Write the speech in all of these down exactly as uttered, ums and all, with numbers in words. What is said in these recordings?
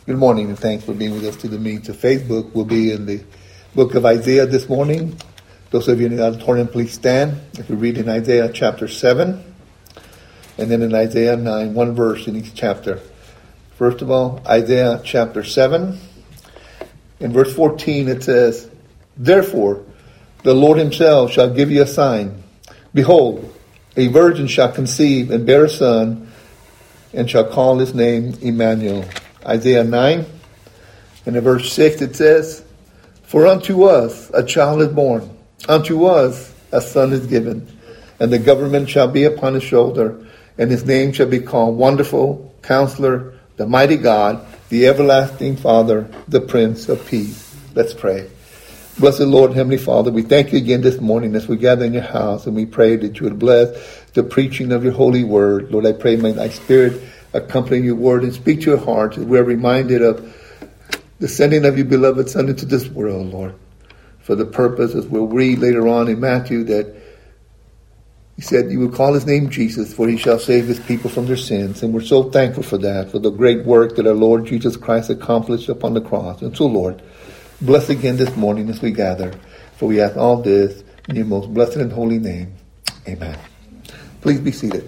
Good morning, and thanks for being with us to the means of Facebook. We'll be in the book of Isaiah this morning. Those of you in the auditorium, please stand. If we read in Isaiah chapter seven, and then in Isaiah nine, one verse in each chapter. First of all, Isaiah chapter seven. In verse fourteen it says, "Therefore the Lord himself shall give you a sign. Behold, a virgin shall conceive and bear a son, and shall call his name Emmanuel." Isaiah nine, and in verse six it says, "For unto us a child is born, unto us a son is given, and the government shall be upon his shoulder, and his name shall be called Wonderful, Counselor, the Mighty God, the Everlasting Father, the Prince of Peace." Let's pray. Blessed Lord, Heavenly Father, we thank you again this morning as we gather in your house, and we pray that you would bless the preaching of your holy word. Lord, I pray may thy Spirit accompany your word and speak to your heart as we're reminded of the sending of your beloved Son into this world, Lord, for the purpose, as we'll read later on in Matthew, that he said you would call his name Jesus, for he shall save his people from their sins. And we're so thankful for that, for the great work that our Lord Jesus Christ accomplished upon the cross. And so, Lord, bless again this morning as we gather, for we ask all this in your most blessed and holy name. Amen. Please be seated.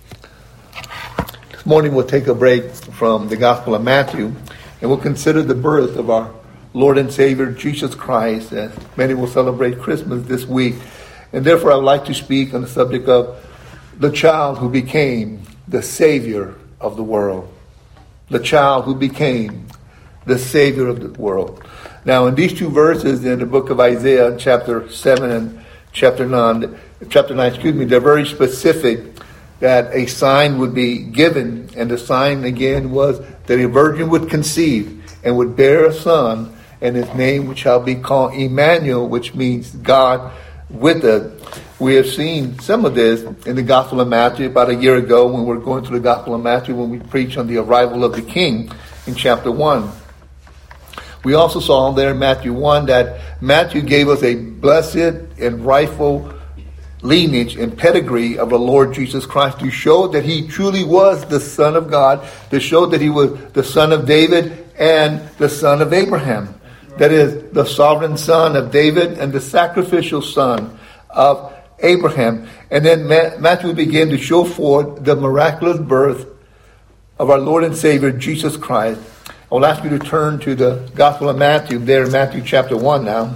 This morning we'll take a break from the Gospel of Matthew, and we'll consider the birth of our Lord and Savior Jesus Christ, as many will celebrate Christmas this week. And therefore I would like to speak on the subject of the child who became the Savior of the world. The child who became the Savior of the world. Now, in these two verses in the book of Isaiah, chapter seven and chapter nine, chapter nine, excuse me, they're very specific that a sign would be given, and the sign again was that a virgin would conceive and would bear a son, and his name shall be called Emmanuel, which means God with us. We have seen some of this in the Gospel of Matthew about a year ago when we were going through the Gospel of Matthew when we preached on the arrival of the King in chapter one. We also saw there in Matthew one that Matthew gave us a blessed and rightful lineage and pedigree of the Lord Jesus Christ to show that he truly was the Son of God, to show that he was the son of David and the son of Abraham. That is, the sovereign son of David and the sacrificial son of Abraham. And then Matthew began to show forth the miraculous birth of our Lord and Savior Jesus Christ. I will ask you to turn to the Gospel of Matthew, there in Matthew chapter one now.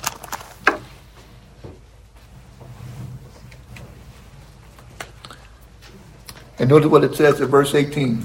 And notice what it says in verse eighteen.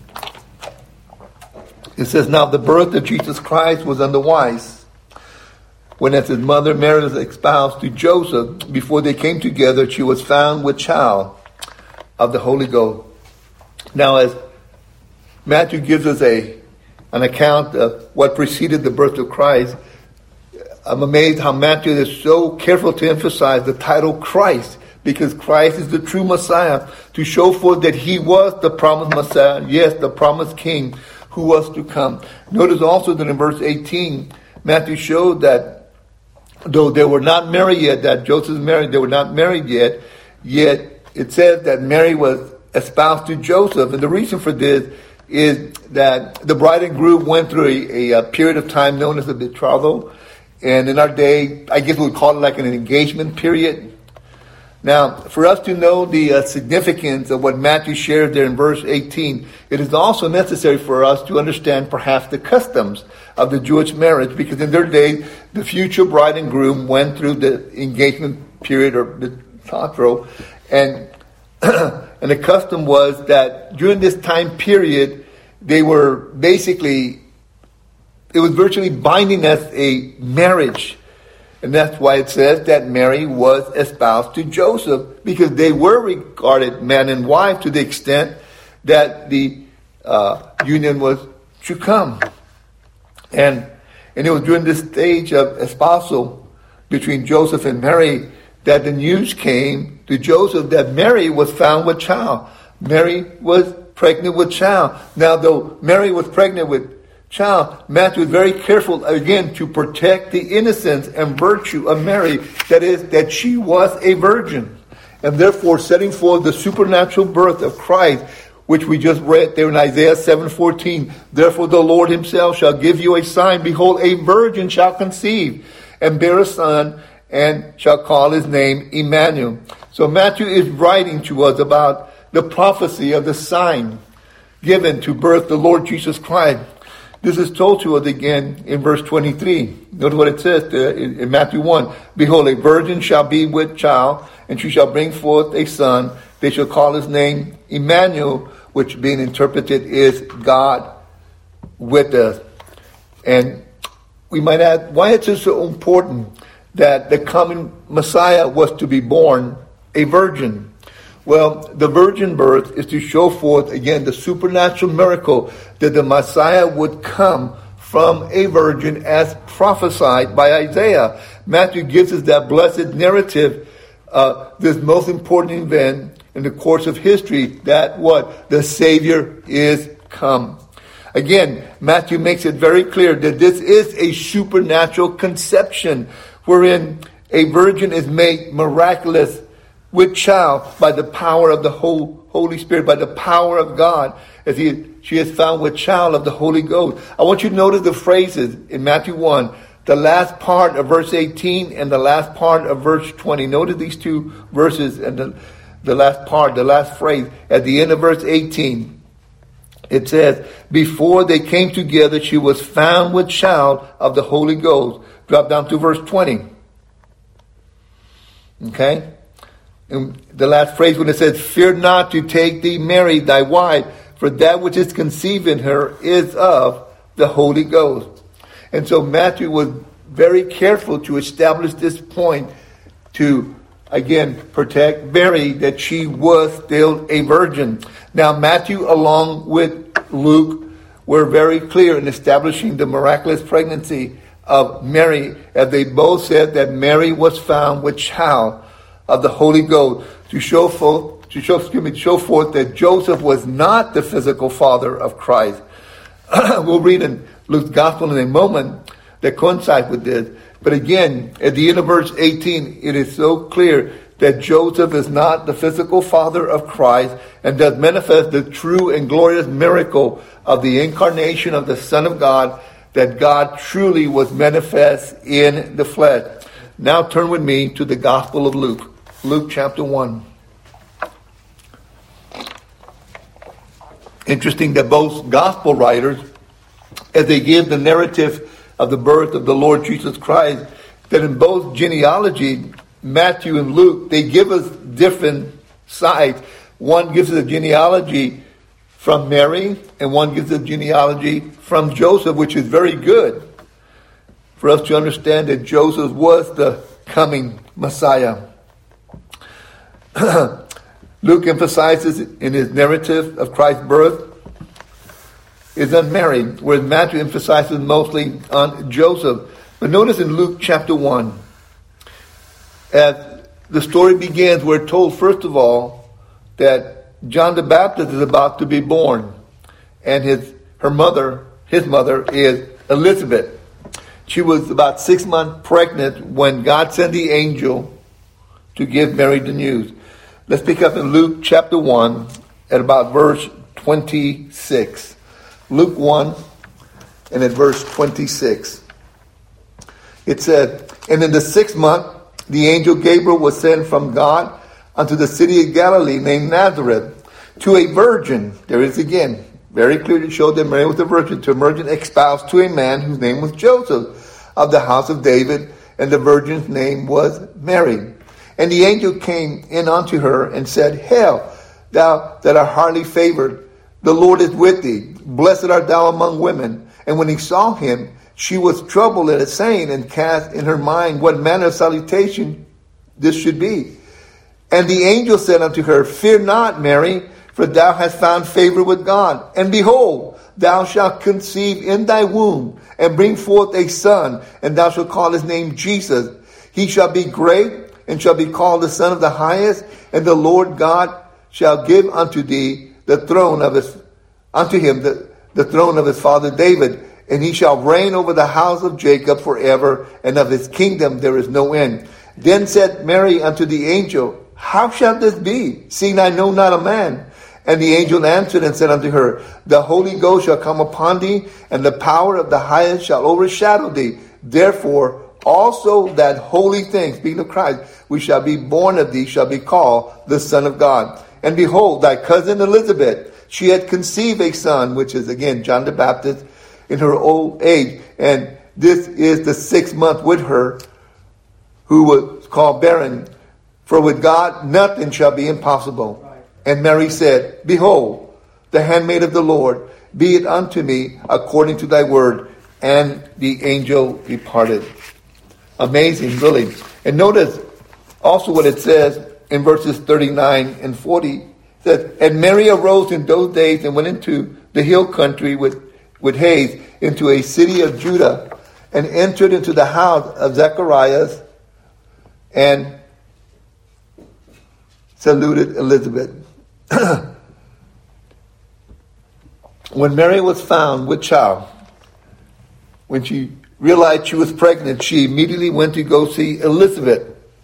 It says, "Now the birth of Jesus Christ was unwise, when as his mother Mary was espoused to Joseph, before they came together, she was found with child of the Holy Ghost." Now, as Matthew gives us a an account of what preceded the birth of Christ, I'm amazed how Matthew is so careful to emphasize the title Christ, because Christ is the true Messiah, to show forth that he was the promised Messiah, yes, the promised King who was to come. Notice also that in verse eighteen, Matthew showed that though they were not married yet, that Joseph and Mary, they were not married yet, yet it says that Mary was espoused to Joseph. And the reason for this is that the bride and groom went through a, a, a period of time known as a betrothal. And in our day, I guess we would call it like an engagement period. Now, for us to know the uh, significance of what Matthew shared there in verse eighteen, it is also necessary for us to understand perhaps the customs of the Jewish marriage, because in their day, the future bride and groom went through the engagement period or the betrothal, and and the custom was that during this time period, they were basically, it was virtually binding as a marriage. And that's why it says that Mary was espoused to Joseph, because they were regarded man and wife to the extent that the uh, union was to come. And and it was during this stage of espousal between Joseph and Mary that the news came to Joseph that Mary was found with child. Mary was pregnant with child. Now, though Mary was pregnant with child, Matthew is very careful, again, to protect the innocence and virtue of Mary. That is, that she was a virgin. And therefore, setting forth the supernatural birth of Christ which we just read there in Isaiah seven fourteen. Therefore the Lord himself shall give you a sign. Behold, a virgin shall conceive and bear a son, and shall call his name Emmanuel. So Matthew is writing to us about the prophecy of the sign given to birth the Lord Jesus Christ. This is told to us again in verse twenty-three. Notice what it says there in, in Matthew one. Behold, a virgin shall be with child, and she shall bring forth a son. They shall call his name Emmanuel, which being interpreted is God with us. And we might ask, why is it so important that the coming Messiah was to be born a virgin? Well, the virgin birth is to show forth, again, the supernatural miracle that the Messiah would come from a virgin as prophesied by Isaiah. Matthew gives us that blessed narrative, uh, this most important event in the course of history, that what? The Savior is come. Again, Matthew makes it very clear that this is a supernatural conception wherein a virgin is made miraculous with child by the power of the whole Holy Spirit, by the power of God, as he, she is found with child of the Holy Ghost. I want you to notice the phrases in Matthew one, the last part of verse eighteen and the last part of verse twenty. Notice these two verses and the, the last part, the last phrase. At the end of verse eighteen, it says, before they came together, she was found with child of the Holy Ghost. Drop down to verse twenty. Okay? And the last phrase when it says, fear not to take thee Mary, thy wife, for that which is conceived in her is of the Holy Ghost. And so Matthew was very careful to establish this point to, again, protect Mary, that she was still a virgin. Now Matthew, along with Luke, were very clear in establishing the miraculous pregnancy of Mary, as they both said that Mary was found with child of the Holy Ghost, to show forth, to show, excuse me, to show forth that Joseph was not the physical father of Christ. We'll read in Luke's Gospel in a moment that coincides with this. But again, at the end of verse eighteen, it is so clear that Joseph is not the physical father of Christ, and does manifest the true and glorious miracle of the incarnation of the Son of God, that God truly was manifest in the flesh. Now turn with me to the Gospel of Luke. Luke chapter one. Interesting that both gospel writers, as they give the narrative of the birth of the Lord Jesus Christ, that in both genealogy, Matthew and Luke, they give us different sides. One gives us a genealogy from Mary, and one gives us a genealogy from Joseph, which is very good for us to understand that Joseph was the coming Messiah. Luke emphasizes in his narrative of Christ's birth is on Mary, whereas Matthew emphasizes mostly on Joseph. But notice in Luke chapter one, as the story begins, we're told, first of all, that John the Baptist is about to be born, and his her mother, his mother, is Elizabeth. She was about six months pregnant when God sent the angel to give Mary the news. Let's pick up in Luke chapter one at about verse twenty-six. Luke one and at verse twenty-six. It said, and in the sixth month, the angel Gabriel was sent from God unto the city of Galilee named Nazareth, to a virgin. There is again, very clear to show that Mary was a virgin, to a virgin espoused to a man whose name was Joseph, of the house of David, and the virgin's name was Mary. And the angel came in unto her and said, Hail, thou that art highly favored, the Lord is with thee. Blessed art thou among women. And when he saw him, she was troubled at his saying, and cast in her mind what manner of salutation this should be. And the angel said unto her, Fear not, Mary, for thou hast found favor with God. And behold, thou shalt conceive in thy womb, and bring forth a son, and thou shalt call his name Jesus. He shall be great, and shall be called the Son of the Highest, and the Lord God shall give unto thee the throne of his, unto him the, the throne of his father David, and he shall reign over the house of Jacob forever, and of his kingdom there is no end. Then said Mary unto the angel, How shall this be, seeing I know not a man? And the angel answered and said unto her, The Holy Ghost shall come upon thee, and the power of the highest shall overshadow thee. Therefore also that holy thing, speaking of Christ, which shall be born of thee, shall be called the Son of God. And behold, thy cousin Elizabeth, she had conceived a son, which is again John the Baptist, in her old age. And this is the sixth month with her, who was called barren. For with God nothing shall be impossible. And Mary said, Behold, the handmaid of the Lord, be it unto me according to thy word. And the angel departed. Amazing, really. And notice also what it says in verses thirty-nine and forty. It says, And Mary arose in those days and went into the hill country with, with haste into a city of Judah, and entered into the house of Zacharias, and saluted Elizabeth. When Mary was found with child, when she realized she was pregnant, she immediately went to go see Elizabeth.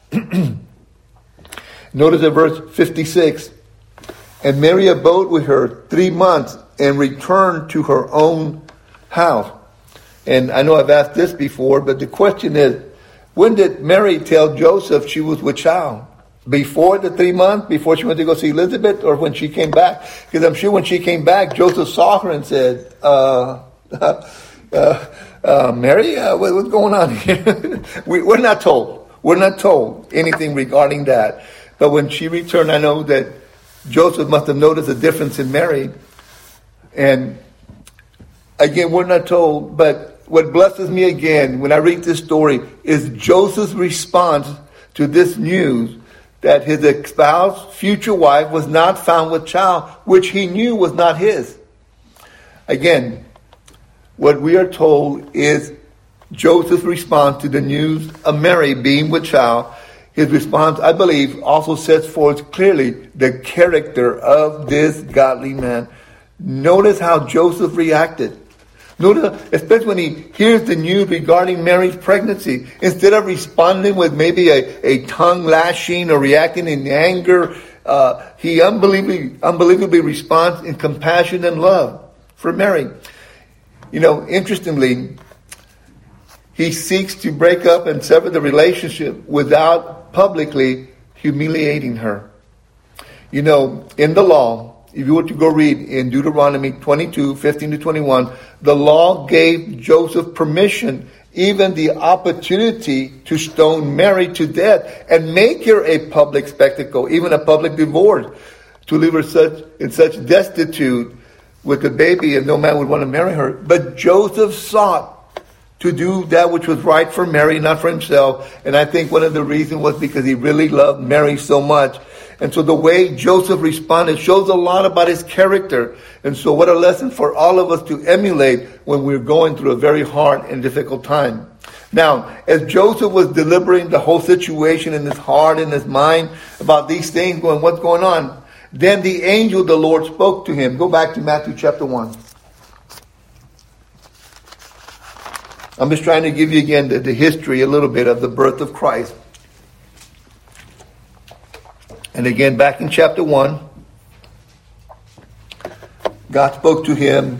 Notice in verse fifty-six, And Mary abode with her three months and returned to her own house. And I know I've asked this before, but the question is, when did Mary tell Joseph she was with child? Before the three months, before she went to go see Elizabeth, or when she came back? Because I'm sure when she came back, Joseph saw her and said, uh, uh, uh, Mary, uh, what, what's going on here? we, we're not told. We're not told anything regarding that. But when she returned, I know that Joseph must have noticed a difference in Mary. And again, we're not told. But what blesses me again when I read this story is Joseph's response to this news that his espoused future wife was not found with child, which he knew was not his. Again, what we are told is Joseph's response to the news of Mary being with child. His response, I believe, also sets forth clearly the character of this godly man. Notice how Joseph reacted. Notice, especially when he hears the news regarding Mary's pregnancy, instead of responding with maybe a, a tongue lashing or reacting in anger, uh, he unbelievably, unbelievably responds in compassion and love for Mary. You know, interestingly, he seeks to break up and sever the relationship without publicly humiliating her. You know, in the law, if you were to go read in Deuteronomy twenty-two, fifteen to twenty-one, the law gave Joseph permission, even the opportunity, to stone Mary to death and make her a public spectacle, even a public divorce, to leave her such in such destitute with the baby, and no man would want to marry her. But Joseph sought to do that which was right for Mary, not for himself. And I think one of the reasons was because he really loved Mary so much. And so the way Joseph responded shows a lot about his character. And so what a lesson for all of us to emulate when we're going through a very hard and difficult time. Now, as Joseph was deliberating the whole situation in his heart and his mind about these things, going, what's going on? Then the angel of the Lord spoke to him. Go back to Matthew chapter one. I'm just trying to give you again the, the history a little bit of the birth of Christ. And again, back in chapter one, God spoke to him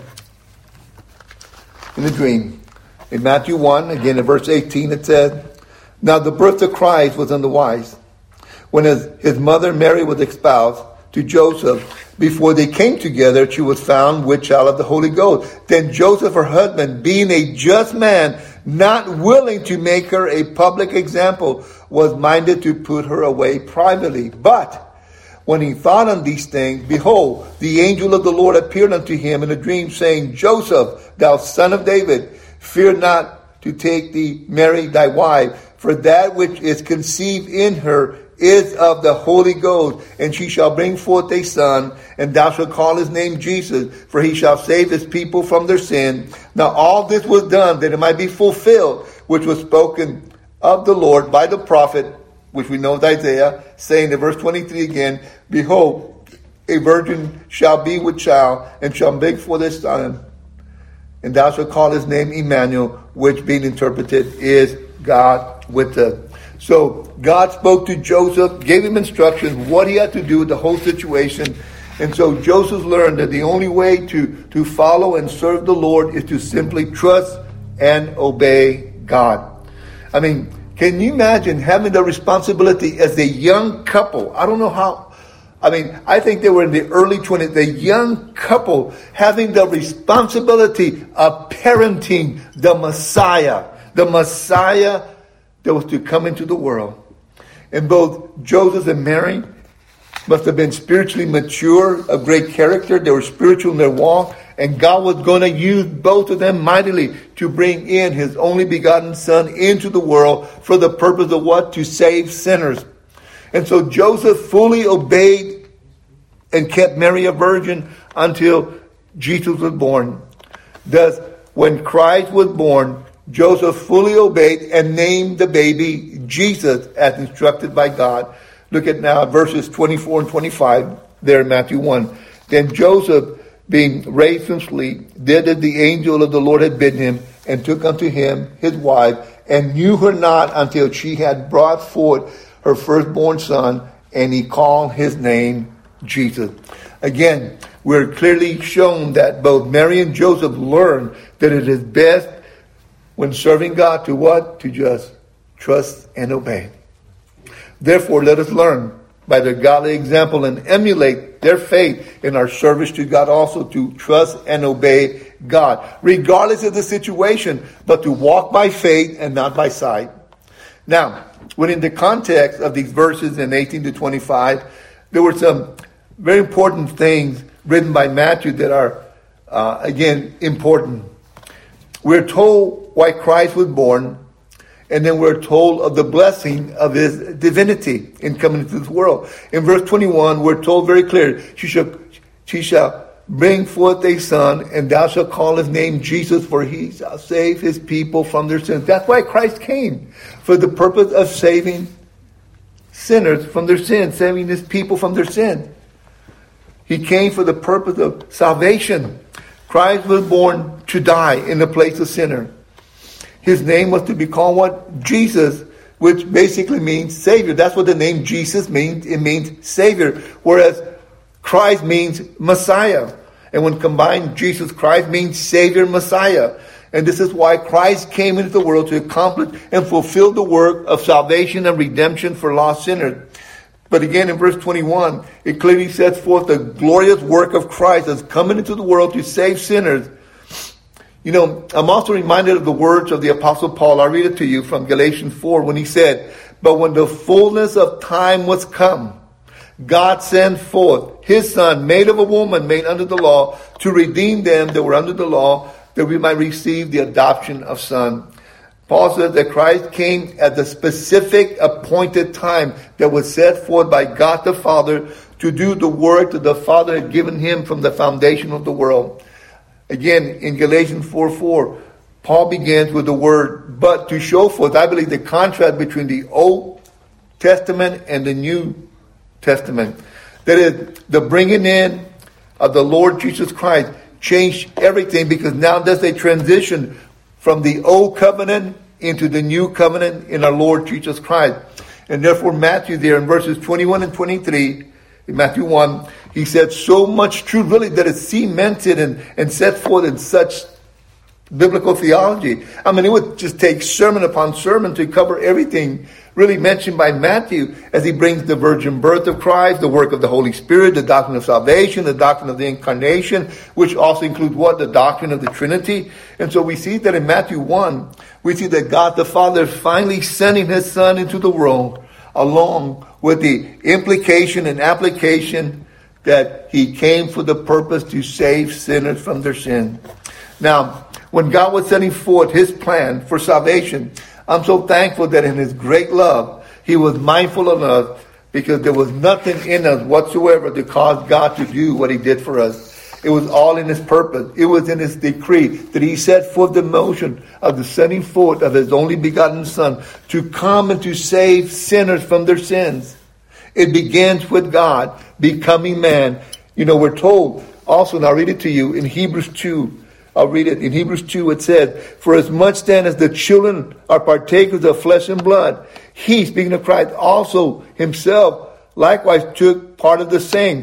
in a dream. In Matthew one, again in verse eighteen, it says, Now the birth of Christ was unwise, when his, his mother Mary was espoused to Joseph. Before they came together, she was found with child of the Holy Ghost. Then Joseph, her husband, being a just man, not willing to make her a public example, was minded to put her away privately. But when he thought on these things, behold, the angel of the Lord appeared unto him in a dream, saying, Joseph, thou son of David, fear not to take thee Mary thy wife, for that which is conceived in her is of the Holy Ghost, and she shall bring forth a son, and thou shalt call his name Jesus, for he shall save his people from their sin. Now all this was done that it might be fulfilled, which was spoken of the Lord by the prophet, which we know is Isaiah, saying in verse twenty-three again, Behold, a virgin shall be with child, and shall bring forth a son, and thou shalt call his name Emmanuel, which being interpreted is God with us. So God spoke to Joseph, gave him instructions, what he had to do with the whole situation. And so Joseph learned that the only way to, to follow and serve the Lord is to simply trust and obey God. I mean, can you imagine having the responsibility as a young couple? I don't know how. I mean, I think they were in the early twenties, the young couple having the responsibility of parenting the Messiah, the Messiah that was to come into the world. And both Joseph and Mary must have been spiritually mature, of great character. They were spiritual in their walk. And God was going to use both of them mightily to bring in his only begotten son into the world for the purpose of what? To save sinners. And so Joseph fully obeyed and kept Mary a virgin until Jesus was born. Thus, when Christ was born, Joseph fully obeyed and named the baby Jesus as instructed by God. Look at now verses twenty-four and twenty-five there in Matthew one. Then Joseph, being raised from sleep, did as the angel of the Lord had bidden him, and took unto him his wife, and knew her not until she had brought forth her firstborn son, and he called his name Jesus. Again, we're clearly shown that both Mary and Joseph learned that it is best when serving God to what? To just trust and obey. Therefore, let us learn by their godly example and emulate their faith in our service to God also to trust and obey God, regardless of the situation, but to walk by faith and not by sight. Now, within the context of these verses in eighteen to twenty-five, there were some very important things written by Matthew that are, uh, again, important. We're told why Christ was born, and then we're told of the blessing of his divinity in coming into this world. In verse twenty-one, we're told very clearly, she shall, she shall bring forth a son, and thou shalt call his name Jesus, for he shall save his people from their sins. That's why Christ came, for the purpose of saving sinners from their sins, saving his people from their sins. He came for the purpose of salvation. Christ was born to die in the place of sinner. His name was to be called what? Jesus, which basically means Savior. That's what the name Jesus means. It means Savior. Whereas Christ means Messiah. And when combined, Jesus Christ means Savior, Messiah. And this is why Christ came into the world to accomplish and fulfill the work of salvation and redemption for lost sinners. But again, in verse twenty-one, it clearly sets forth the glorious work of Christ as coming into the world to save sinners. You know, I'm also reminded of the words of the Apostle Paul. I'll read it to you from Galatians four when he said, "But when the fullness of time was come, God sent forth his Son, made of a woman, made under the law, to redeem them that were under the law, that we might receive the adoption of son." Paul says that Christ came at the specific appointed time that was set forth by God the Father to do the work that the Father had given him from the foundation of the world. Again, in Galatians four four, Paul begins with the word "but" to show forth, I believe, the contrast between the Old Testament and the New Testament. That is, the bringing in of the Lord Jesus Christ changed everything, because now there's a transition from the Old Covenant into the New Covenant in our Lord Jesus Christ. And therefore Matthew there in verses twenty-one and twenty-three, in Matthew one, he said so much truth really that it's cemented and, and set forth in such biblical theology. I mean, it would just take sermon upon sermon to cover everything really mentioned by Matthew as he brings the virgin birth of Christ, the work of the Holy Spirit, the doctrine of salvation, the doctrine of the incarnation, which also includes what? The doctrine of the Trinity. And so we see that in Matthew one, we see that God the Father is finally sending his Son into the world, along with the implication and application that he came for the purpose to save sinners from their sin. Now, when God was setting forth his plan for salvation, I'm so thankful that in his great love, he was mindful of us, because there was nothing in us whatsoever to cause God to do what he did for us. It was all in his purpose. It was in his decree that he set forth the motion of the sending forth of his only begotten Son to come and to save sinners from their sins. It begins with God becoming man. You know, we're told also, and I'll read it to you in Hebrews two. I'll read it. In Hebrews two, it says, "For as much then as the children are partakers of flesh and blood, he," speaking of Christ, "also himself likewise took part of the same,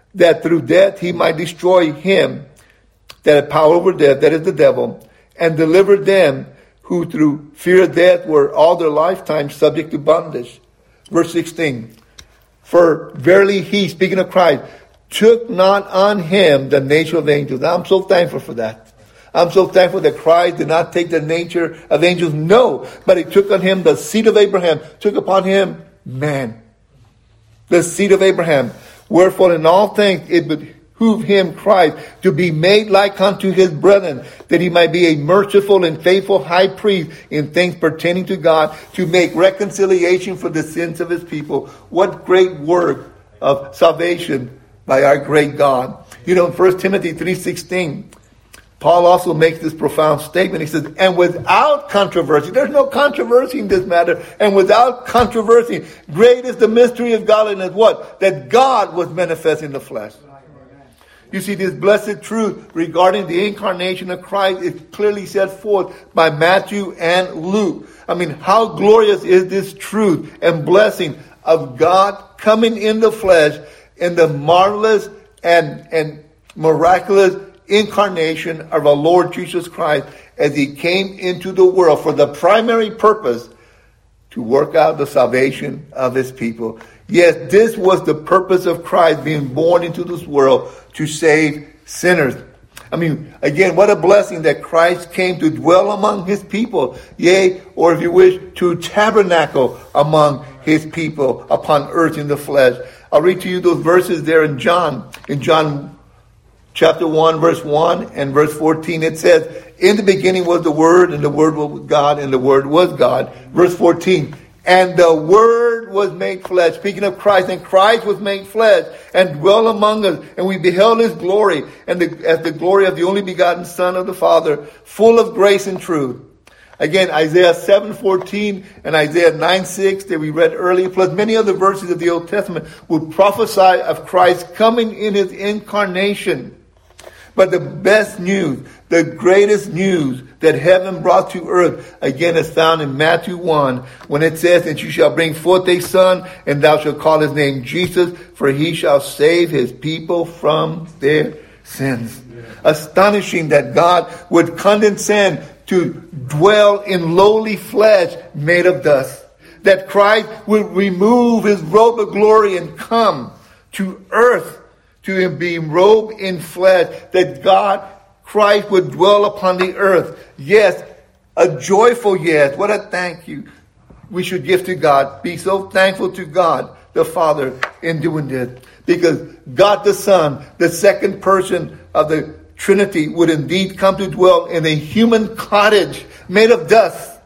that through death he might destroy him that had power over death, that is the devil, and deliver them who through fear of death were all their lifetime subject to bondage. Verse sixteen. For verily he, speaking of Christ, took not on him the nature of angels. I'm so thankful for that. I'm so thankful that Christ did not take the nature of angels. No, but he took on him the seed of Abraham, took upon him man. The seed of Abraham. Wherefore in all things it behooved him, Christ, to be made like unto his brethren, that he might be a merciful and faithful high priest in things pertaining to God, to make reconciliation for the sins of his people. What great work of salvation by our great God. You know, in First Timothy three sixteen, Paul also makes this profound statement. He says, and without controversy, there's no controversy in this matter, and without controversy, great is the mystery of godliness. What? That God was manifest in the flesh. You see, this blessed truth regarding the incarnation of Christ is clearly set forth by Matthew and Luke. I mean, how glorious is this truth and blessing of God coming in the flesh in the marvelous and, and miraculous incarnation of our Lord Jesus Christ as he came into the world for the primary purpose to work out the salvation of his people. Yes, this was the purpose of Christ being born into this world, to save sinners. I mean, again, what a blessing that Christ came to dwell among his people. Yea, or if you wish, to tabernacle among his people upon earth in the flesh. I'll read to you those verses there in John. In John chapter one, verse one and verse fourteen, it says, in the beginning was the Word, and the Word was God, and the Word was God. Verse fourteen, and the Word was made flesh. Speaking of Christ, and Christ was made flesh and dwelt among us, and we beheld his glory, and the, as the glory of the only begotten Son of the Father, full of grace and truth. Again, Isaiah seven fourteen and Isaiah nine six that we read earlier, plus many other verses of the Old Testament, would prophesy of Christ coming in his incarnation. But the best news, the greatest news that heaven brought to earth, again, is found in Matthew one, when it says, and you shall bring forth a son, and thou shalt call his name Jesus, for he shall save his people from their sins. Yeah. Astonishing that God would condescend to dwell in lowly flesh made of dust. That Christ would remove his robe of glory and come to earth to be robed in flesh. That God, Christ, would dwell upon the earth. Yes, a joyful yes. What a thank you we should give to God. Be so thankful to God the Father in doing this. Because God the Son, the second person of the Trinity, would indeed come to dwell in a human cottage made of dust.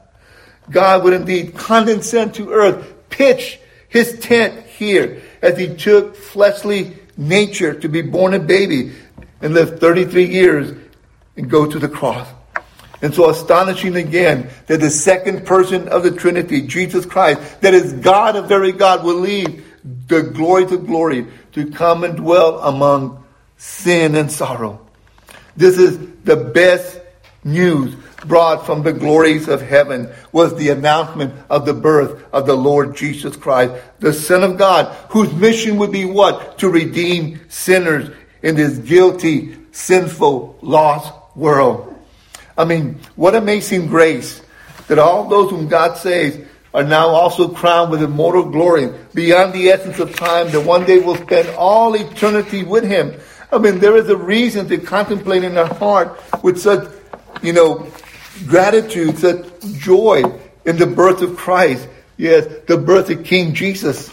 God would indeed condescend to earth, pitch his tent here as he took fleshly nature to be born a baby and live thirty-three years and go to the cross. And so astonishing again that the second person of the Trinity, Jesus Christ, that is God of very God, will leave the glory to glory to come and dwell among sin and sorrow. This is the best news brought from the glories of heaven, was the announcement of the birth of the Lord Jesus Christ, the Son of God, whose mission would be what? To redeem sinners in this guilty, sinful, lost world. I mean, what amazing grace that all those whom God saves are now also crowned with immortal glory beyond the essence of time, that one day will spend all eternity with him. I mean, there is a reason to contemplate in our heart with such, you know, gratitude, such joy in the birth of Christ. Yes, the birth of King Jesus.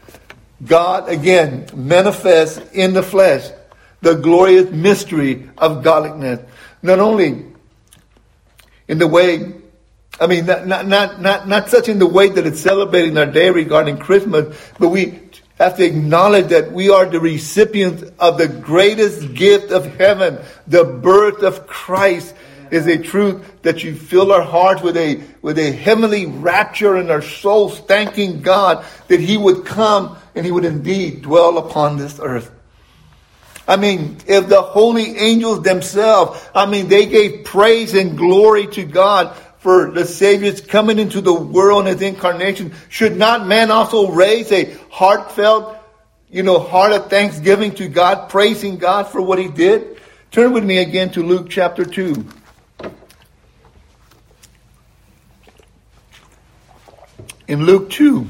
God, again, manifests in the flesh the glorious mystery of godliness. Not only in the way, I mean, not, not, not, not, not such in the way that it's celebrating our day regarding Christmas, but we have to acknowledge that we are the recipients of the greatest gift of heaven. The birth of Christ is a truth that should fill our hearts with a, with a heavenly rapture in our souls, thanking God that he would come and he would indeed dwell upon this earth. I mean, if the holy angels themselves, I mean, they gave praise and glory to God for the Savior's coming into the world in his incarnation, should not man also raise a heartfelt, you know, heart of thanksgiving to God, praising God for what he did? Turn with me again to Luke chapter two. In Luke two,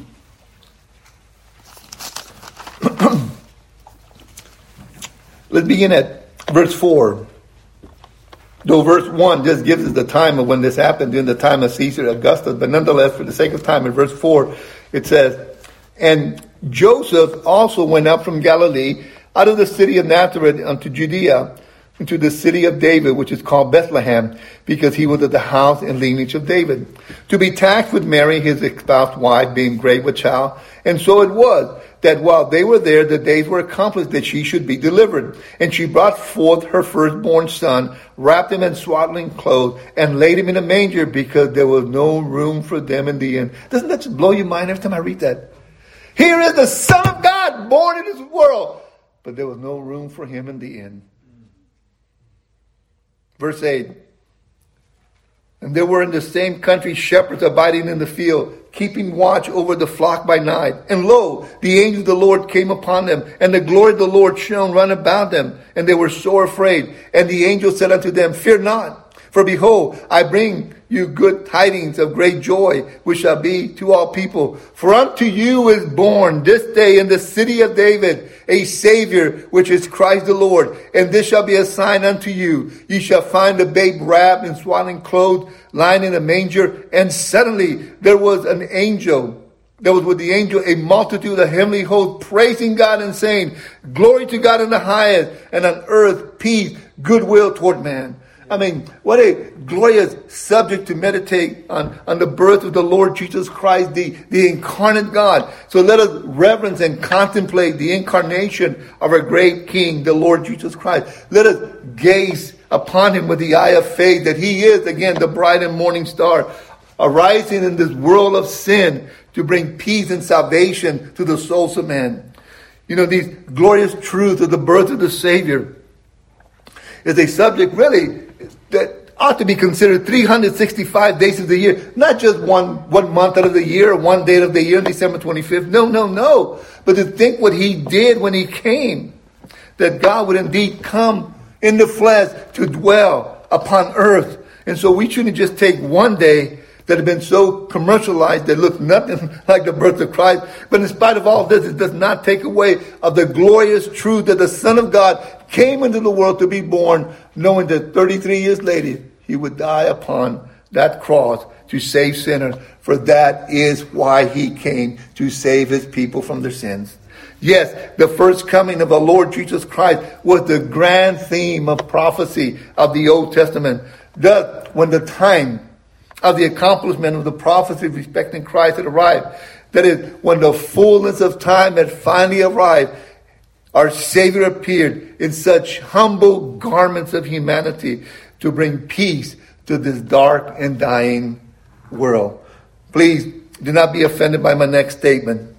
let's begin at verse four. Though verse one just gives us the time of when this happened during the time of Caesar Augustus, but nonetheless, for the sake of time, in verse four, it says, and Joseph also went up from Galilee out of the city of Nazareth unto Judea, into the city of David, which is called Bethlehem, because he was of the house and lineage of David, to be taxed with Mary, his espoused wife, being great with child. And so it was, that while they were there, the days were accomplished that she should be delivered. And she brought forth her firstborn son, wrapped him in swaddling clothes, and laid him in a manger, because there was no room for them in the inn. Doesn't that just blow your mind every time I read that? Here is the Son of God born in this world, but there was no room for him in the inn. Verse eight. And there were in the same country shepherds abiding in the field, keeping watch over the flock by night. And lo, the angel of the Lord came upon them, and the glory of the Lord shone round about them, and they were sore afraid. And the angel said unto them, fear not, for behold, I bring you good tidings of great joy, which shall be to all people. For unto you is born this day in the city of David a Savior, which is Christ the Lord. And this shall be a sign unto you. Ye shall find the babe wrapped in swaddling clothes, lying in a manger. And suddenly there was an angel. There was with the angel a multitude of heavenly hosts, praising God and saying, glory to God in the highest, and on earth peace, goodwill toward man. I mean, what a glorious subject to meditate on, on the birth of the Lord Jesus Christ, the, the incarnate God. So let us reverence and contemplate the incarnation of our great King, the Lord Jesus Christ. Let us gaze upon him with the eye of faith, that he is, again, the bright and morning star, arising in this world of sin to bring peace and salvation to the souls of men. You know, these glorious truths of the birth of the Savior is a subject really that ought to be considered three hundred sixty-five days of the year, not just one, one month out of the year, or one date of the year, December twenty-fifth. No, no, no. But to think what he did when he came, that God would indeed come in the flesh to dwell upon earth. And so we shouldn't just take one day that had been so commercialized that looked nothing like the birth of Christ. But in spite of all this, it does not take away of the glorious truth that the Son of God came into the world to be born, knowing that thirty-three years later, he would die upon that cross to save sinners. For that is why he came, to save his people from their sins. Yes, the first coming of the Lord Jesus Christ was the grand theme of prophecy of the Old Testament. Thus, when the time of the accomplishment of the prophecy respecting Christ had arrived, that is, when the fullness of time had finally arrived, our Savior appeared in such humble garments of humanity to bring peace to this dark and dying world. Please do not be offended by my next statement.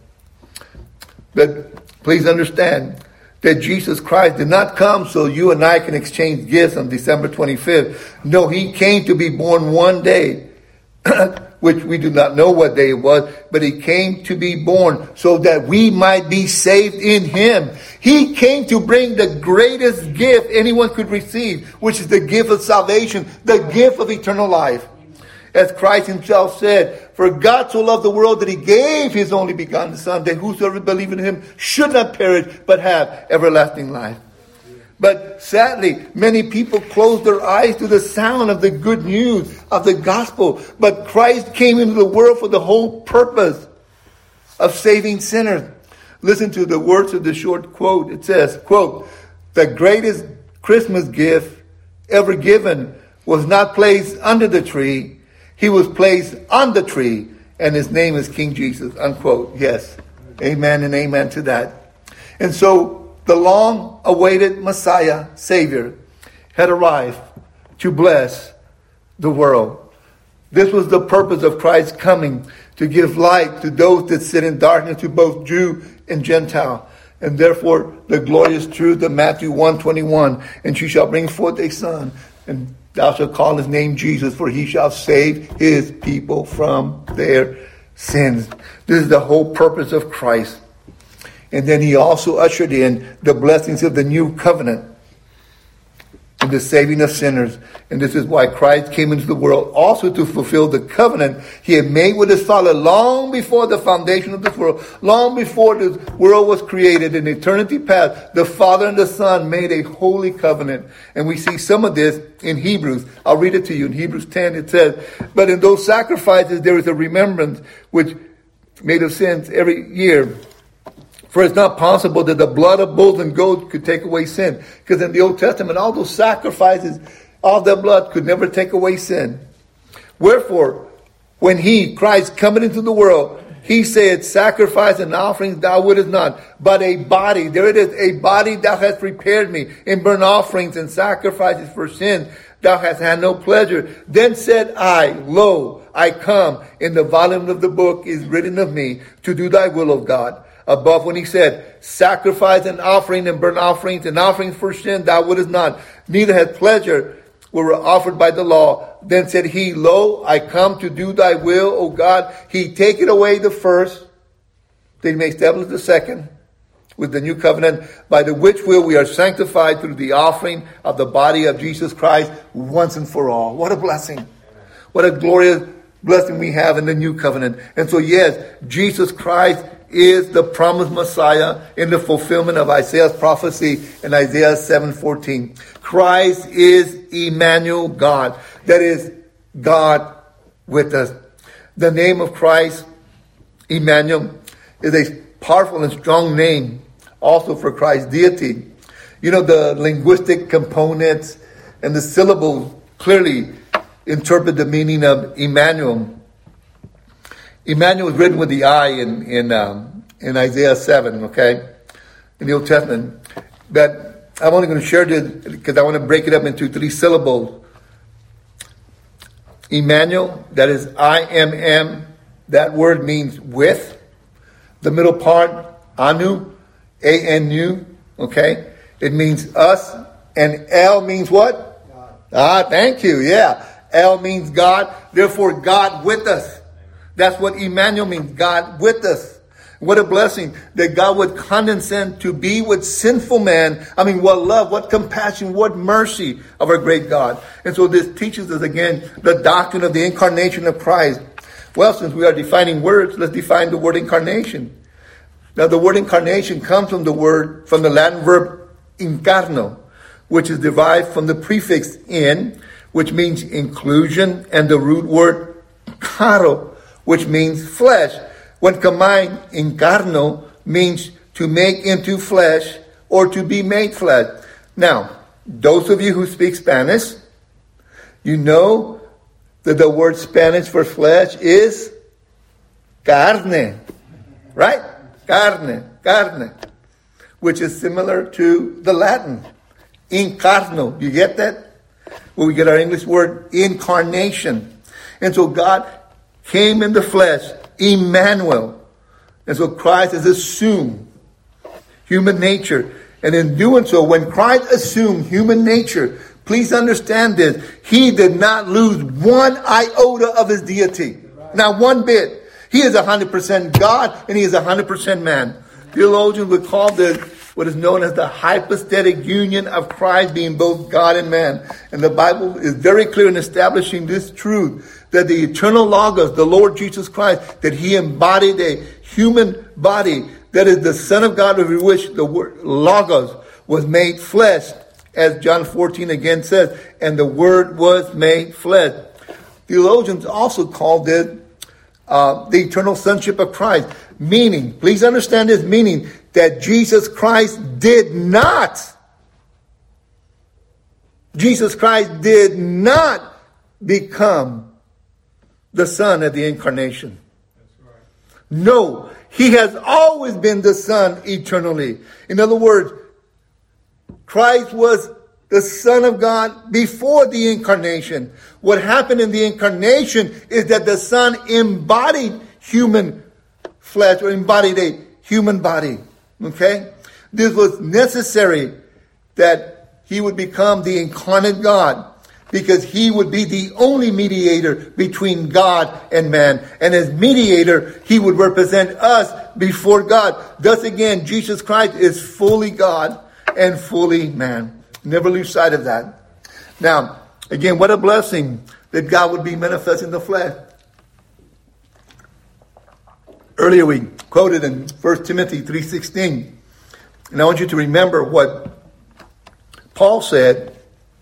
But please understand that Jesus Christ did not come so you and I can exchange gifts on December twenty-fifth. No, he came to be born one day, which we do not know what day it was, but he came to be born so that we might be saved in him. He came to bring the greatest gift anyone could receive, which is the gift of salvation, the gift of eternal life. As Christ himself said, for God so loved the world that he gave his only begotten Son, that whosoever believes in him should not perish, but have everlasting life. But sadly, many people close their eyes to the sound of the good news of the gospel. But Christ came into the world for the whole purpose of saving sinners. Listen to the words of the short quote. It says, quote, the greatest Christmas gift ever given was not placed under the tree. He was placed on the tree, and his name is King Jesus, unquote. Yes. Amen and amen to that. And so the long-awaited Messiah, Savior, had arrived to bless the world. This was the purpose of Christ's coming, to give light to those that sit in darkness, to both Jew and Gentile. And therefore, the glorious truth of Matthew one twenty-one, and she shall bring forth a son, and thou shalt call his name Jesus, for he shall save his people from their sins. This is the whole purpose of Christ. And then he also ushered in the blessings of the new covenant and the saving of sinners. And this is why Christ came into the world, also to fulfill the covenant he had made with his Father long before the foundation of this world, long before the world was created. In eternity past, the Father and the Son made a holy covenant. And we see some of this in Hebrews. I'll read it to you. In Hebrews ten, it says, "But in those sacrifices there is a remembrance which made of sins every year. For it's not possible that the blood of bulls and goats could take away sin." Because in the Old Testament, all those sacrifices, all that blood could never take away sin. "Wherefore, when he, Christ, coming into the world, he said, sacrifice and offerings thou wouldest not, but a body," there it is, "a body thou hast prepared me, in burnt offerings and sacrifices for sin, thou hast had no pleasure. Then said I, Lo, I come, in the volume of the book is written of me, to do thy will, O God." Above, when he said, "Sacrifice and offering and burnt offerings and offerings for sin thou wouldest not, neither had pleasure were offered by the law. Then said he, Lo, I come to do thy will, O God." He taketh away the first, that he may establish the second, with the new covenant, by the which will we are sanctified through the offering of the body of Jesus Christ once and for all. What a blessing. What a glorious blessing we have in the new covenant. And so yes, Jesus Christ is the promised Messiah in the fulfillment of Isaiah's prophecy in Isaiah seven fourteen. Christ is Emmanuel, God. That is, God with us. The name of Christ, Emmanuel, is a powerful and strong name also for Christ's deity. You know, the linguistic components and the syllables clearly interpret the meaning of Emmanuel. Emmanuel is written with the I in in, um, in Isaiah seven, okay, in the Old Testament. But I'm only going to share this because I want to break it up into three syllables. Emmanuel, that is I M M, that word means with. The middle part, Anu, A N U, okay, it means us. And El means what? God. Ah, thank you, yeah. El means God, therefore God with us. That's what Emmanuel means, God with us. What a blessing that God would condescend to be with sinful man. I mean, what love, what compassion, what mercy of our great God. And so this teaches us again the doctrine of the incarnation of Christ. Well, since we are defining words, let's define the word incarnation. Now, the word incarnation comes from the word, from the Latin verb incarno, which is derived from the prefix in, which means inclusion, and the root word caro, which means flesh. When combined, incarno means to make into flesh or to be made flesh. Now, those of you who speak Spanish, you know that the word Spanish for flesh is carne, right? Carne, carne, which is similar to the Latin, incarno. You get that? Well, we get our English word incarnation. And so God came in the flesh, Emmanuel. And so Christ has assumed human nature. And in doing so, when Christ assumed human nature, please understand this, he did not lose one iota of his deity. Not one bit. He is one hundred percent God and he is one hundred percent man. Theologians would call this what is known as the hypostatic union of Christ being both God and man. And the Bible is very clear in establishing this truth, that the eternal Logos, the Lord Jesus Christ, that he embodied a human body, that is the Son of God, of which the word Logos was made flesh, as John fourteen again says, and the Word was made flesh. Theologians also called it uh, the eternal sonship of Christ, meaning, please understand this, meaning that Jesus Christ did not, Jesus Christ did not become the Son at the incarnation. That's right. No, he has always been the Son eternally. In other words, Christ was the Son of God before the incarnation. What happened in the incarnation is that the Son embodied human flesh, or embodied a human body. Okay? This was necessary that he would become the incarnate God. because he would be the only mediator between God and man. And as mediator, he would represent us before God. Thus again, Jesus Christ is fully God and fully man. Never lose sight of that. Now, again, what a blessing that God would be manifest in the flesh. Earlier we quoted in First Timothy three sixteen. And I want you to remember what Paul said,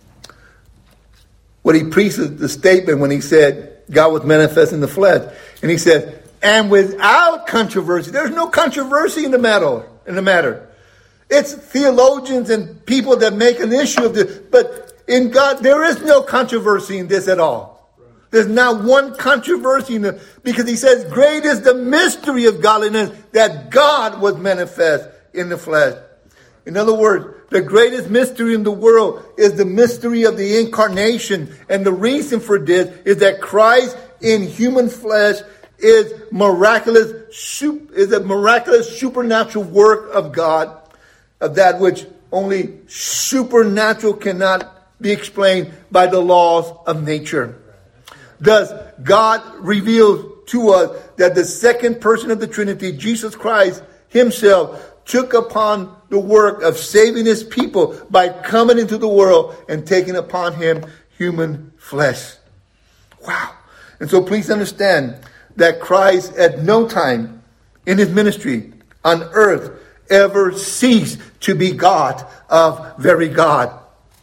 what he preached the statement when he said God was manifest in the flesh. And he said, and without controversy. There's no controversy in the matter. In the matter. It's theologians and people that make an issue of this. But in God, there is no controversy in this at all. There's not one controversy in the, because he says, great is the mystery of godliness, that God was manifest in the flesh. In other words, the greatest mystery in the world is the mystery of the incarnation. And the reason for this is that Christ in human flesh is miraculous, is a miraculous supernatural work of God, of that which only supernatural cannot be explained by the laws of nature. Thus, God reveals to us that the second person of the Trinity, Jesus Christ himself, took upon the work of saving his people by coming into the world and taking upon him human flesh. Wow. And so please understand that Christ at no time in his ministry on earth ever ceased to be God of very God.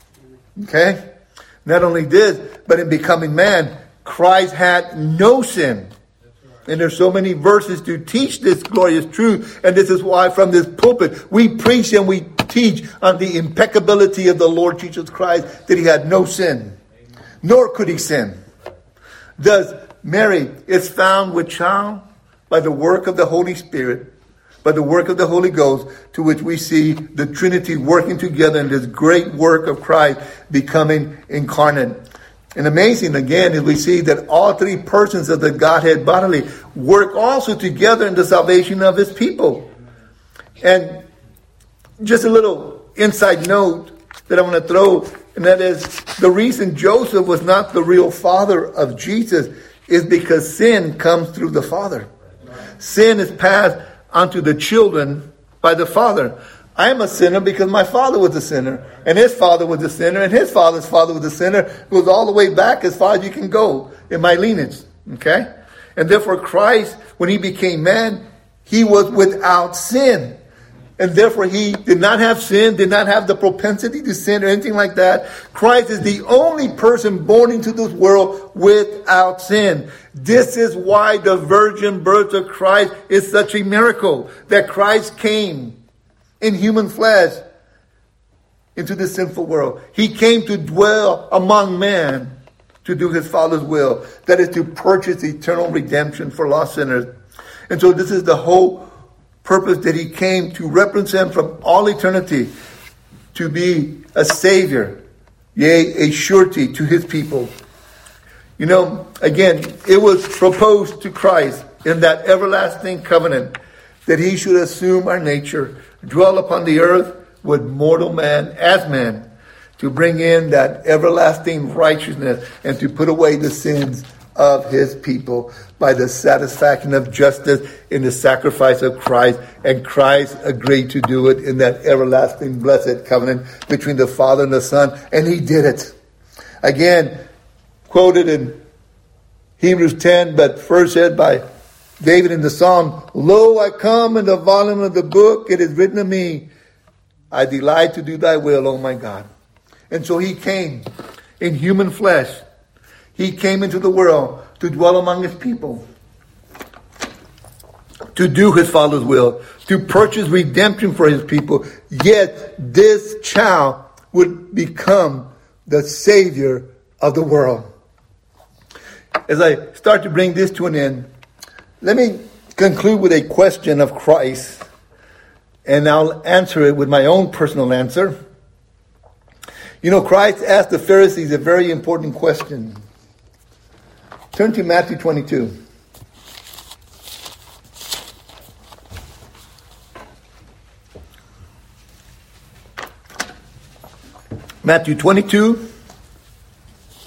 Okay? Not only this, but in becoming man, Christ had no sin. And there's so many verses to teach this glorious truth. And this is why from this pulpit, we preach and we teach on the impeccability of the Lord Jesus Christ, that he had no sin, nor could he sin. Thus, Mary is found with child by the work of the Holy Spirit, by the work of the Holy Ghost, to which we see the Trinity working together in this great work of Christ becoming incarnate. And amazing, again, is we see that all three persons of the Godhead bodily work also together in the salvation of his people. And just a little inside note that I want to throw, and that is the reason Joseph was not the real father of Jesus is because sin comes through the father. Sin is passed onto the children by the father. I am a sinner because my father was a sinner, and his father was a sinner, and his father's father was a sinner. It goes all the way back as far as you can go in my lineage. Okay? And therefore Christ, when he became man, he was without sin. And therefore he did not have sin, did not have the propensity to sin or anything like that. Christ is the only person born into this world without sin. This is why the virgin birth of Christ is such a miracle, that Christ came in human flesh into this sinful world. He came to dwell among men to do his Father's will. That is to purchase eternal redemption for lost sinners. And so this is the whole purpose, that he came to represent from all eternity, to be a savior, yea, a surety to his people. You know, again, it was proposed to Christ in that everlasting covenant that he should assume our nature, dwell upon the earth with mortal man as man, to bring in that everlasting righteousness and to put away the sins of his people by the satisfaction of justice in the sacrifice of Christ. And Christ agreed to do it in that everlasting blessed covenant between the Father and the Son, and he did it. Again, quoted in Hebrews ten, but first said by David in the Psalm, "Lo, I come in the volume of the book, it is written of me, I delight to do thy will, O my God." And so he came in human flesh. He came into the world to dwell among his people, to do his Father's will, to purchase redemption for his people. Yet this child would become the Savior of the world. As I start to bring this to an end, let me conclude with a question of Christ, and I'll answer it with my own personal answer. You know, Christ asked the Pharisees a very important question. Turn to Matthew twenty-two. Matthew twenty-two,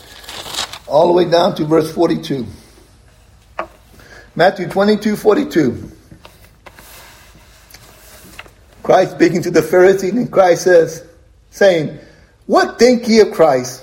all the way down to verse forty-two. Matthew twenty-two, forty-two. Christ speaking to the Pharisees, and Christ says, saying, what think ye of Christ?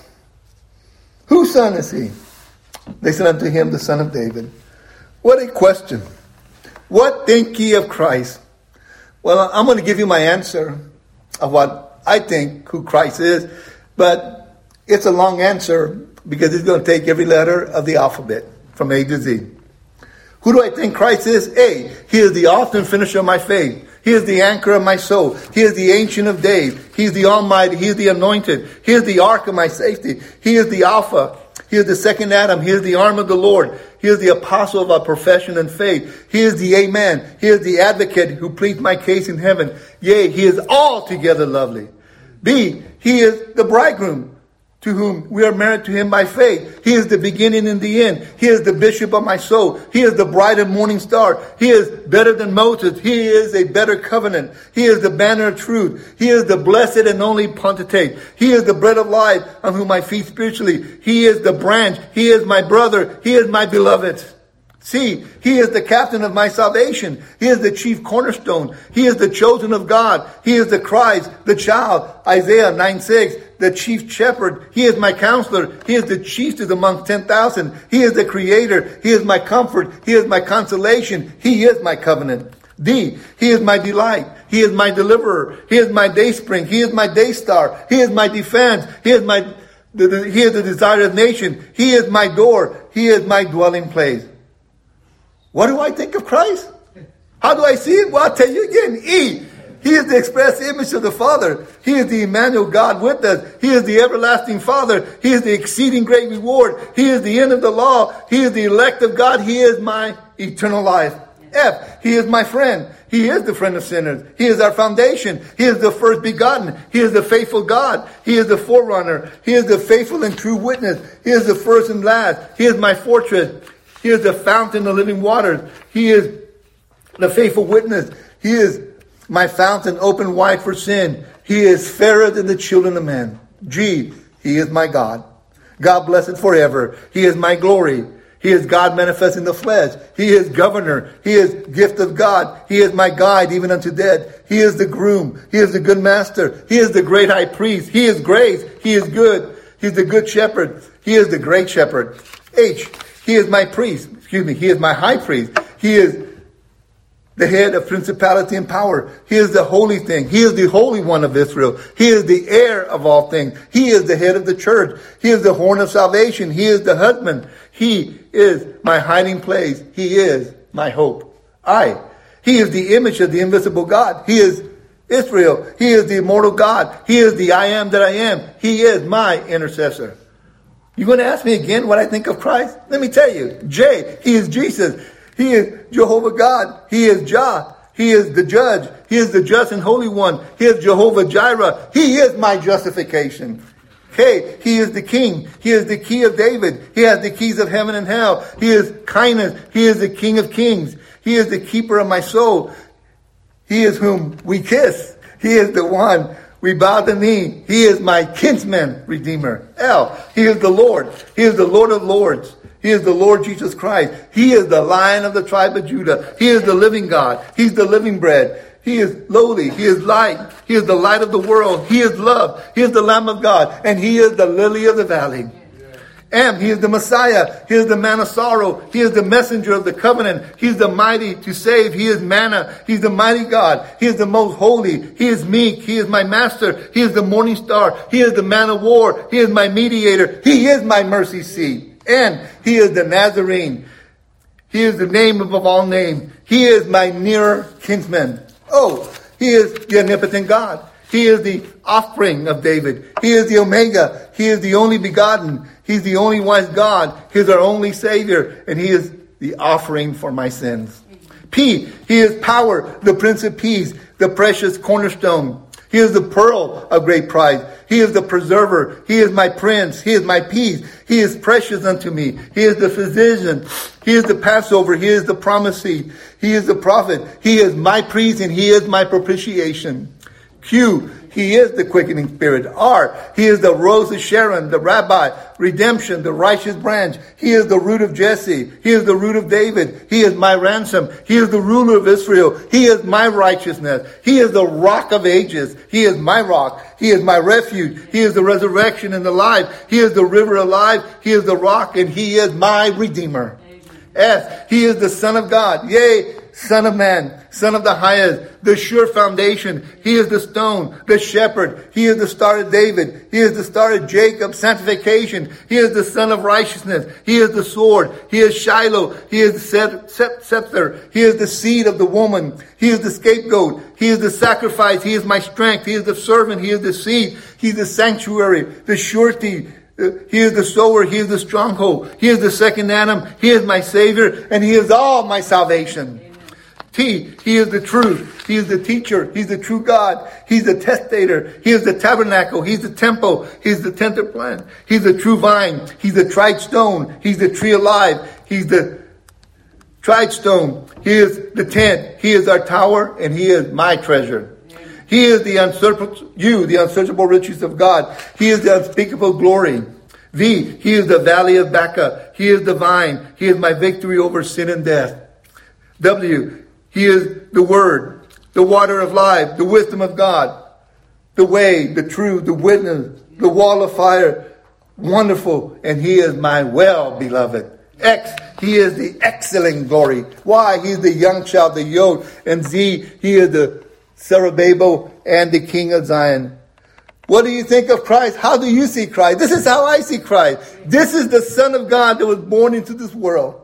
Whose son is he? They said unto him, the son of David. What a question. What think ye of Christ? Well, I'm going to give you my answer of what I think who Christ is, but it's a long answer because it's going to take every letter of the alphabet from A to Z. Who do I think Christ is? A, he is the author and finisher of my faith. He is the anchor of my soul. He is the ancient of days. He is the almighty. He is the anointed. He is the ark of my safety. He is the Alpha. He is the second Adam. He is the arm of the Lord. He is the apostle of our profession and faith. He is the Amen. He is the advocate who pleads my case in heaven. Yea, he is altogether lovely. B, he is the bridegroom to whom we are married to him by faith. He is the beginning and the end. He is the bishop of my soul. He is the bright and morning star. He is better than Moses. He is a better covenant. He is the banner of truth. He is the blessed and only potentate. He is the bread of life on whom I feed spiritually. He is the branch. He is my brother. He is my beloved. See, he is the captain of my salvation. He is the chief cornerstone. He is the chosen of God. He is the Christ, the child. Isaiah nine six, the chief shepherd. He is my counselor. He is the chiefest among ten thousand. He is the creator. He is my comfort. He is my consolation. He is my covenant. D, he is my delight. He is my deliverer. He is my dayspring. He is my day star. He is my defense. He is my, the, the, he is the desired nation. He is my door. He is my dwelling place. What do I think of Christ? How do I see it? Well, I'll tell you again. E. He is the express image of the Father. He is the Emmanuel God with us. He is the everlasting Father. He is the exceeding great reward. He is the end of the law. He is the elect of God. He is my eternal life. F. He is my friend. He is the friend of sinners. He is our foundation. He is the first begotten. He is the faithful God. He is the forerunner. He is the faithful and true witness. He is the first and last. He is my fortress. He is the fountain of living waters. He is the faithful witness. He is my fountain open wide for sin. He is fairer than the children of men. G, he is my God. God blessed forever. He is my glory. He is God manifest in the flesh. He is governor. He is gift of God. He is my guide even unto death. He is the groom. He is the good master. He is the great high priest. He is grace. He is good. He is the good shepherd. He is the great shepherd. H, he is my priest. Excuse me. He is my high priest. He is the head of principality and power. He is the holy thing. He is the Holy One of Israel. He is the heir of all things. He is the head of the church. He is the horn of salvation. He is the husband. He is my hiding place. He is my hope. I. He is the image of the invisible God. He is Israel. He is the immortal God. He is the I am that I am. He is my intercessor. You're going to ask me again what I think of Christ? Let me tell you. J. He is Jesus. He is Jehovah God. He is Jah. He is the judge. He is the just and holy one. He is Jehovah Jireh. He is my justification. K, he is the king. He is the key of David. He has the keys of heaven and hell. He is kindness. He is the king of kings. He is the keeper of my soul. He is whom we kiss. He is the one we bow the knee. He is my kinsman redeemer. L, he is the Lord. He is the Lord of lords. He is the Lord Jesus Christ. He is the Lion of the tribe of Judah. He is the living God. He's the living bread. He is lowly. He is light. He is the light of the world. He is love. He is the Lamb of God. And he is the lily of the valley. M, he is the Messiah. He is the man of sorrow. He is the messenger of the covenant. He is the mighty to save. He is manna. He is the mighty God. He is the most holy. He is meek. He is my master. He is the morning star. He is the man of war. He is my mediator. He is my mercy seat. And he is the Nazarene. He is the name above all names. He is my nearer kinsman. Oh, he is the omnipotent God. He is the offspring of David. He is the Omega. He is the only begotten. He's the only wise God. He is our only Savior. And he is the offering for my sins. P, he is power, the Prince of Peace, the precious cornerstone. He is the pearl of great price. He is the preserver. He is my prince. He is my peace. He is precious unto me. He is the physician. He is the Passover. He is the promise seed. He is the prophet. He is my priest and he is my propitiation. Q, he is the quickening spirit. R, he is the rose of Sharon, the rabbi, redemption, the righteous branch. He is the root of Jesse. He is the root of David. He is my ransom. He is the ruler of Israel. He is my righteousness. He is the rock of ages. He is my rock. He is my refuge. He is the resurrection and the life. He is the river alive. He is the rock, and he is my redeemer. S, he is the Son of God. Yea, Son of Man, Son of the highest, the sure foundation. He is the stone, the shepherd. He is the star of David. He is the star of Jacob, sanctification. He is the Son of righteousness. He is the sword. He is Shiloh. He is the scepter. He is the seed of the woman. He is the scapegoat. He is the sacrifice. He is my strength. He is the servant. He is the seed. He is the sanctuary, the surety. He is the sower. He is the stronghold. He is the second Adam. He is my Savior, and he is all my salvation. T, he is the truth. He is the teacher. He's the true God. He's the testator. He is the tabernacle. He's the temple. He's the tender plant. He's the true vine. He's the tried stone. He's the tree alive. He's the tried stone. He is the tent. He is our tower, and he is my treasure. He is the unsearchable, you, the unsearchable riches of God. He is the unspeakable glory. V, he is the valley of Baca. He is the vine. He is my victory over sin and death. W, he is the word, the water of life, the wisdom of God, the way, the truth, the witness, the wall of fire, wonderful, and he is my well-beloved. X, he is the excelling glory. Y, he is the young child, the yoke. And Z, he is the Zerubbabel and the King of Zion. What do you think of Christ? How do you see Christ? This is how I see Christ. This is the Son of God that was born into this world.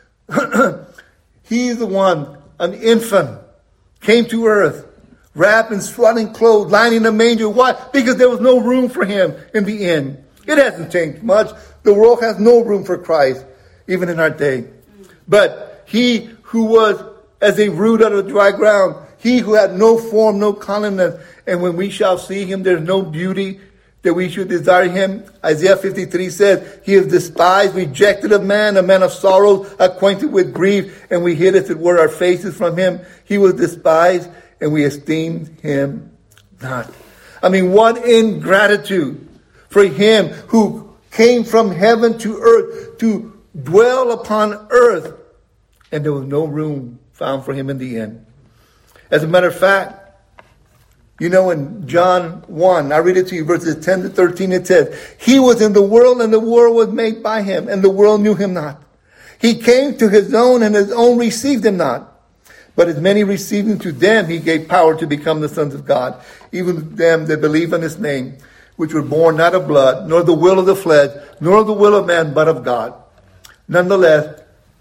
He is the one, an infant, came to earth, wrapped in swaddling clothes, lying in a manger. Why? Because there was no room for him in the inn. It hasn't changed much. The world has no room for Christ, even in our day. But he who was as a root out of dry ground, he who had no form, no comeliness, and when we shall see him, there's no beauty that we should desire him. Isaiah fifty-three says, he is despised, rejected of man, a man of sorrows, acquainted with grief, and we hid as it were our faces from him. He was despised, and we esteemed him not. I mean, what ingratitude for him who came from heaven to earth to dwell upon earth, and there was no room found for him in the end. As a matter of fact, you know, in John one, I read it to you, verses ten to thirteen, it says, he was in the world, and the world was made by him, and the world knew him not. He came to his own, and his own received him not. But as many received him, to them he gave power to become the sons of God, even them that believe on his name, which were born not of blood, nor the will of the flesh, nor the will of man, but of God. Nonetheless,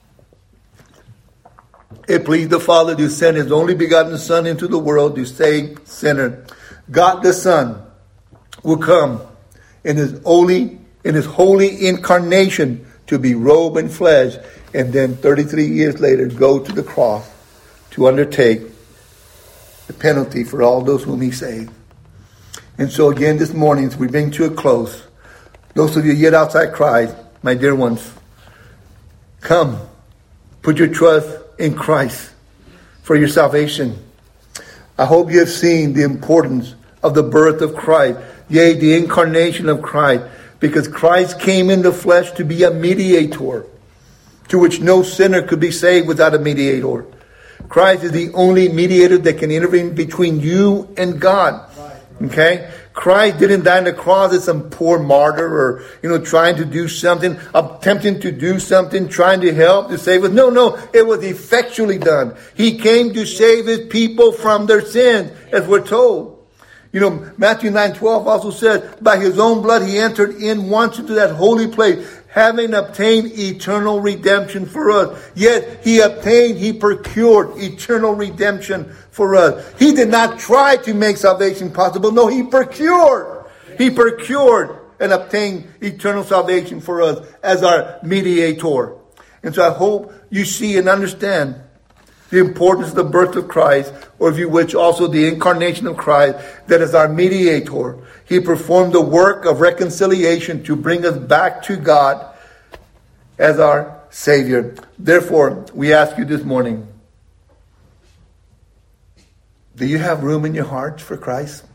it pleased the Father to send his only begotten Son into the world to save sinners. God the Son will come in his holy, in his holy incarnation to be robed in flesh, and then thirty-three years later go to the cross to undertake the penalty for all those whom he saved. And so again this morning, as we bring to a close, those of you yet outside Christ, my dear ones, come, put your trust in Christ for your salvation. I hope you have seen the importance of the birth of Christ, yea, the incarnation of Christ, because Christ came in the flesh to be a mediator, to which no sinner could be saved without a mediator. Christ is the only mediator that can intervene between you and God. Okay? Christ didn't die on the cross as some poor martyr or, you know, trying to do something, attempting to do something, trying to help, to save us. No, no, it was effectually done. He came to save his people from their sins, as we're told. You know, Matthew nine twelve also says, by his own blood he entered in once into that holy place, having obtained eternal redemption for us. Yet he obtained, he procured eternal redemption for us. He did not try to make salvation possible. No, he procured. He procured and obtained eternal salvation for us as our mediator. And so I hope you see and understand the importance of the birth of Christ, or if you wish, also the incarnation of Christ, that is our mediator. He performed the work of reconciliation to bring us back to God as our Savior. Therefore, we ask you this morning, Do you have room in your heart for Christ?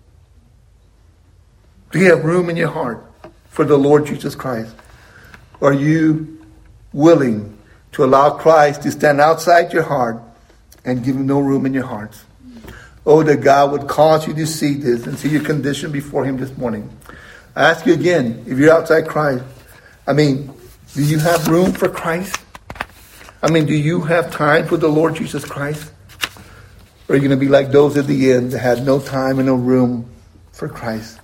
Do you have room in your heart for the Lord Jesus Christ? Are you willing to allow Christ to stand outside your heart and give him no room in your hearts? Oh, that God would cause you to see this and see your condition before him this morning. I ask you again, if you're outside Christ, I mean, do you have room for Christ? I mean, do you have time for the Lord Jesus Christ? Or are you going to be like those at the end that had no time and no room for Christ?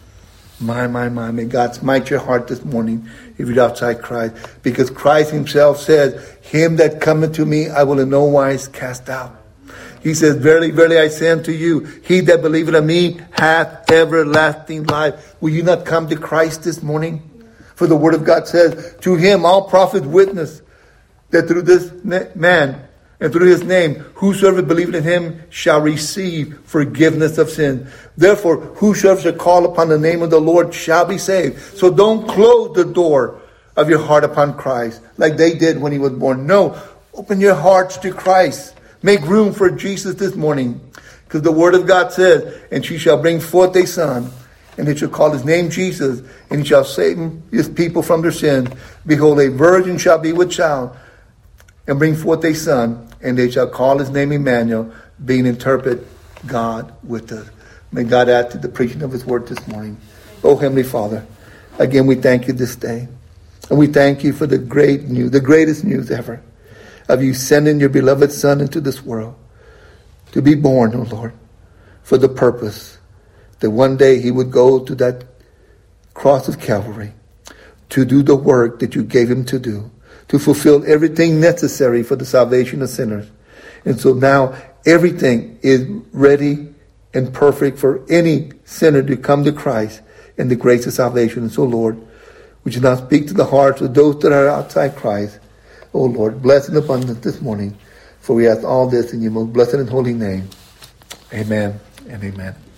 My, my, my, may God smite your heart this morning if you're outside Christ. Because Christ himself says, him that cometh to me, I will in no wise cast out. He says, verily, verily, I say unto you, he that believeth on me hath everlasting life. Will you not come to Christ this morning? For the word of God says, to him all prophets witness that through this man and through his name, whosoever believeth in him shall receive forgiveness of sin. Therefore, whosoever shall call upon the name of the Lord shall be saved. So don't close the door of your heart upon Christ like they did when he was born. No, open your hearts to Christ. Make room for Jesus this morning. Because the word of God says, and she shall bring forth a son, and he shall call his name Jesus, and he shall save his people from their sins. Behold, a virgin shall be with child, and bring forth a son, and they shall call his name Emmanuel, being interpret God with us. May God add to the preaching of his word this morning. Oh, Heavenly Father, again we thank you this day. And we thank you for the great news, the greatest news ever, of you sending your beloved Son into this world to be born, oh Lord, for the purpose that one day he would go to that cross of Calvary to do the work that you gave him to do, to fulfill everything necessary for the salvation of sinners. And so now everything is ready and perfect for any sinner to come to Christ in the grace of salvation. And so, Lord, would you now speak to the hearts of those that are outside Christ? Oh, Lord, bless and abundant this morning. For we ask all this in your most blessed and holy name. Amen and amen.